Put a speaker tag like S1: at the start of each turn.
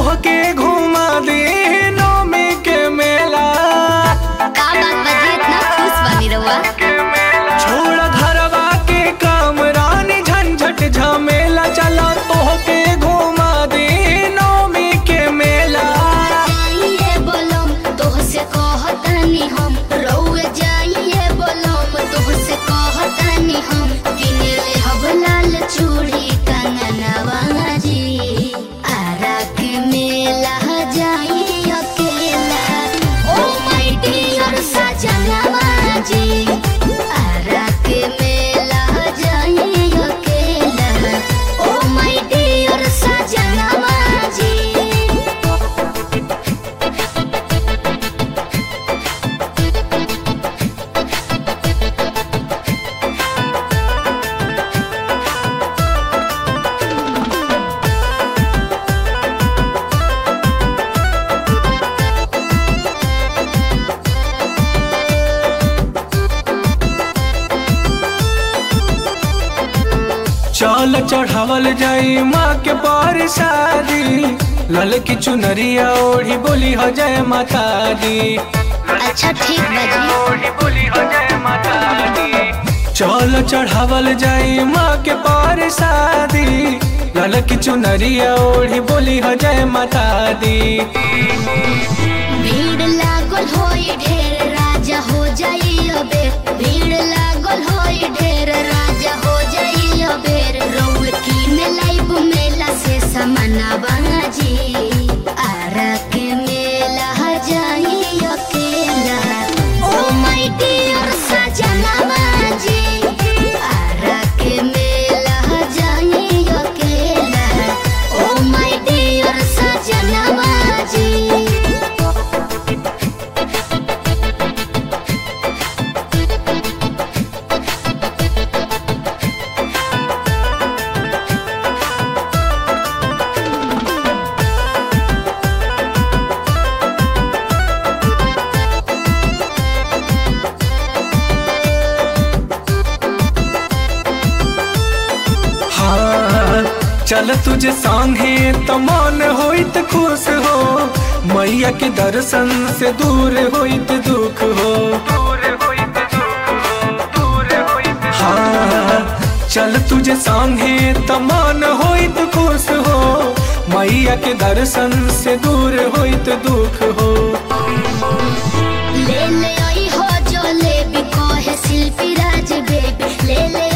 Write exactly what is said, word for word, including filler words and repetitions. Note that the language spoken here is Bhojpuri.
S1: तोहके घुमा दे नौमी के मेला।
S2: का बात बजी इतना खुश बनी रहुआ।
S1: छोड़ घरवा के काम रानी झंझट झमेला, चला तोहके घुमा दे नौमी के मेला।
S2: जाइए बोलम तोहसे कहतनी हम, रउए जाइए बोलम तोहसे कहतनी हम, किने ले हब लाल चूड़ी कंगनवा जी। आरा के मेला जाई अकेला, ओ माय डियर सजनवा जी। आरा के मेला जाई अकेला, ओ माय डियर सजनवा जी।
S1: चल चढ़ावल जाई माँ के बार शादी, लल की चुनरिया ओढ़ी बोली हो जय माता दी।
S2: अच्छा ठीक बजी।
S1: ओढ़ी बोली हो जय माता दी। चल चढ़ावल जाई माँ के बार शादी, लल की चुनरिया ओढ़ी बोली हो जय माता दी।
S2: भीड़ लागल होई ढेर राजा हो जाई अबे, भीड़ लागल होई ढेर राजा हो जाई अबे। रउए किने लाइब मेला से समाना बाजी। आरा के मेला जाई अकेला, ओ माय डियर सजनवा जी। आरा के मेला जाई अकेला, ओ माय डियर सजनवा जी।
S1: चल तुझे संगे तो मन होइत खुश हो, मैया के दर्शन से दूर होइत दुख हो। हाँ चल तुझे संगे तो मन होइत खुश हो, मैया के दर्शन से दूर होइत दुख हो।
S2: ले ले आई हो जो ले भी कहे शिल्पी राज बेबी, ले ले